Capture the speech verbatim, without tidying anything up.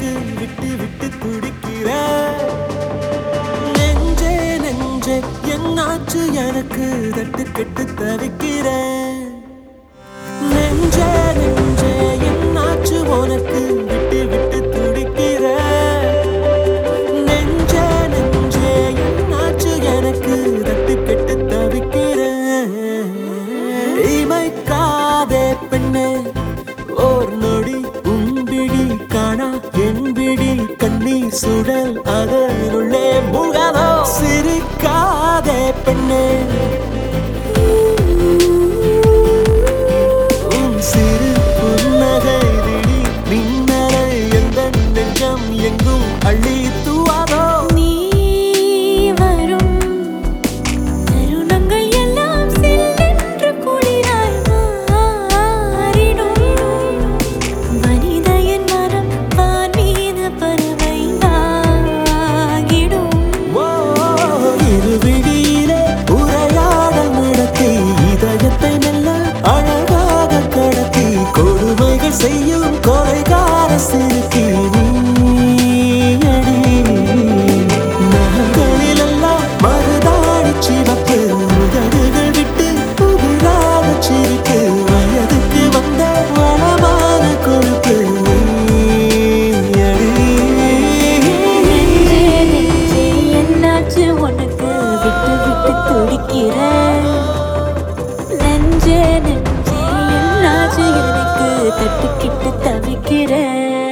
உனக்கு விட்டு விட்டு துடிக்கிற நெஞ்சே நெஞ்சே என்னாச்சு எனக்கு தட்டு கெட்டு தவிக்கிற நெஞ்சே நெஞ்சே என்னாச்சு உனக்கு விட்டு விட்டு துடிக்கிற நெஞ்சே நெஞ்சே என்னாச்சு எனக்கு தட்டு கெட்டு தவிக்கிற இமைக்காதே பெண்ணே ஓர் நொடி உம்பிடி காணா என்பிடி கண்ணீர் சுடல் அதனுள்ளே முகதோ சிரிக்காதே பெண்ணே உன் சிறு புன்னகை விழி மின்னலை எந்த நெஞ்சம் எங்கும் அள்ளி தூவாதோ செய்யும் கொலைகார சிறுக்கி நீயடி நகங்களிலெல்லாம் மருதாடி சிவப்பு உதடுகள் விட்டு புதிராத சிரிப்பு வயதுக்கு வந்த வளமான கொழுப்பு நீயடி என்னாச்சு உனக்கு விட்டு விட்டு துடிக்கிற நெஞ்சே நெஞ்சே என்னாச்சு எனக்கு தட்டுக்கிட்டு தவிக்கிறேன்